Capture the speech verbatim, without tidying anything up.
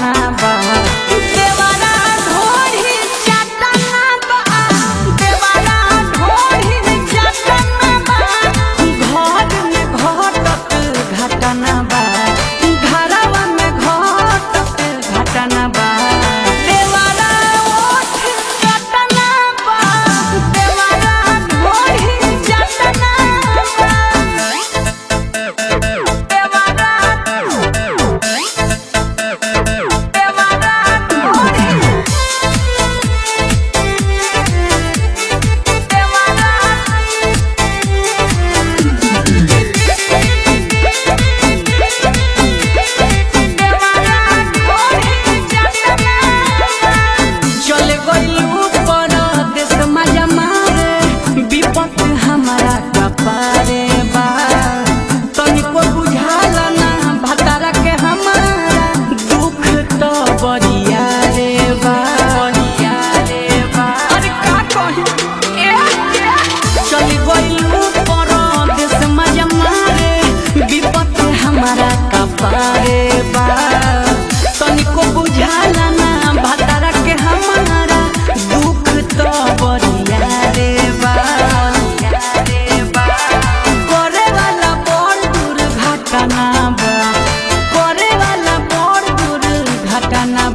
घटना बा देवारा ढोरी चटना बा देवारा ढोरी चटना बा घर में घटत घटना बा घरवा में घटत घटना बा देवारा ओठ चटना बा देवारा ढोरी चटना बा देवारा चले गइलू परदेस मजा मारे विपत हमारा कपारे बा तनिको बुझाला ना भतारा के हमारा दुख तो बरिया रे बा बरिया रे बा अरे का कही चले गइलू परदेस मजा मारे विपत हमारा कपारे बा तनिको बुझाला ना भतारा के हमारा दुख तो बरिया रे बा करे वाला बड़ दुर्घटना बा करे वाला बड़ दुर्घटना